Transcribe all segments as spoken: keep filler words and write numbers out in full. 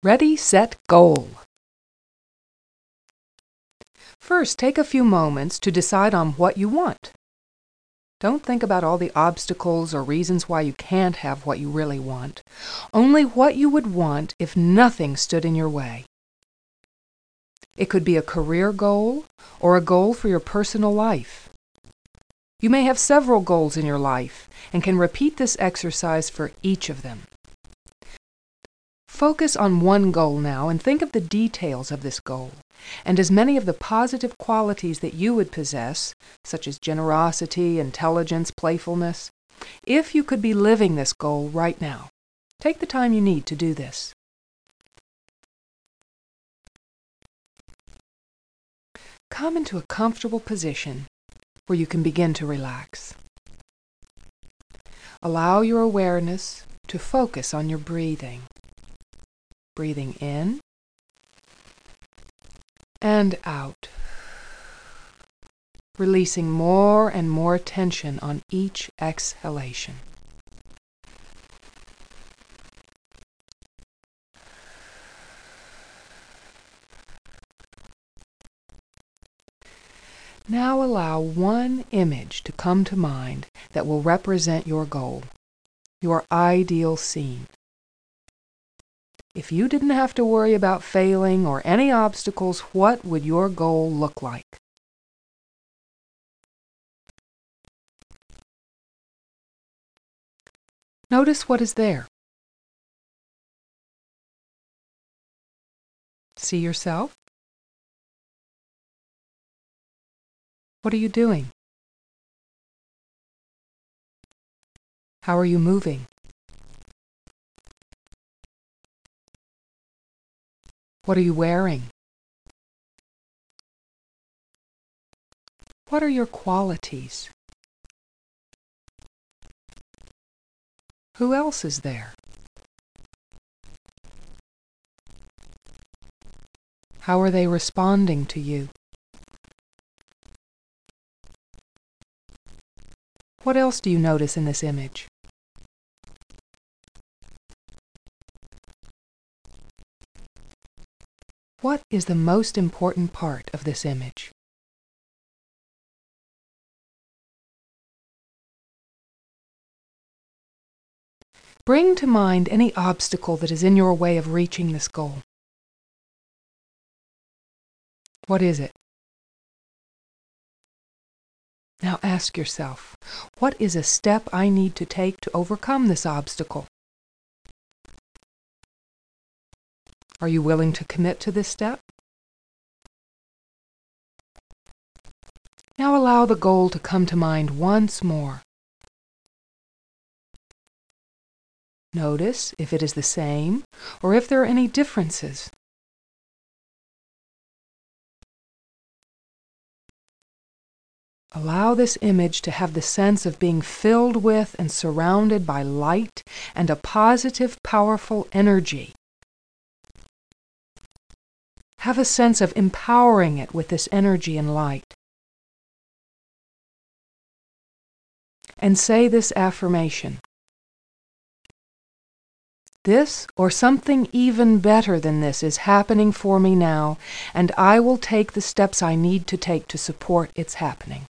Ready, set, goal. First, take a few moments to decide on what you want. Don't think about all the obstacles or reasons why you can't have what you really want. Only what you would want if nothing stood in your way. It could be a career goal or a goal for your personal life. You may have several goals in your life and can repeat this exercise for each of them. Focus on one goal now and think of the details of this goal and as many of the positive qualities that you would possess, such as generosity, intelligence, playfulness, if you could be living this goal right now. Take the time you need to do this. Come into a comfortable position where you can begin to relax. Allow your awareness to focus on your breathing. Breathing in and out, releasing more and more tension on each exhalation. Now allow one image to come to mind that will represent your goal, your ideal scene. If you didn't have to worry about failing or any obstacles, what would your goal look like? Notice what is there. See yourself? What are you doing? How are you moving? What are you wearing? What are your qualities? Who else is there? How are they responding to you? What else do you notice in this image? What is the most important part of this image? Bring to mind any obstacle that is in your way of reaching this goal. What is it? Now ask yourself, what is a step I need to take to overcome this obstacle? Are you willing to commit to this step? Now allow the goal to come to mind once more. Notice if it is the same or if there are any differences. Allow this image to have the sense of being filled with and surrounded by light and a positive, powerful energy. Have a sense of empowering it with this energy and light. And say this affirmation. This or something even better than this is happening for me now, and I will take the steps I need to take to support its happening.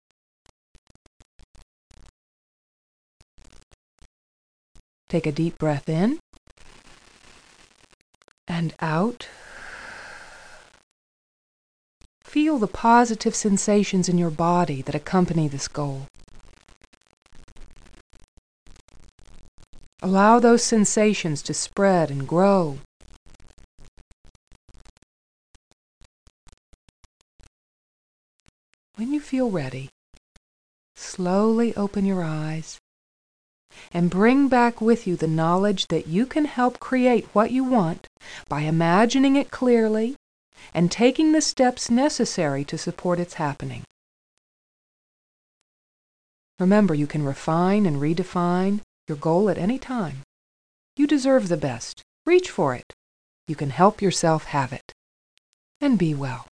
Take a deep breath in and out. Feel the positive sensations in your body that accompany this goal. Allow those sensations to spread and grow. When you feel ready, slowly open your eyes and bring back with you the knowledge that you can help create what you want by imagining it clearly and taking the steps necessary to support its happening. Remember, you can refine and redefine your goal at any time. You deserve the best. Reach for it. You can help yourself have it. And be well.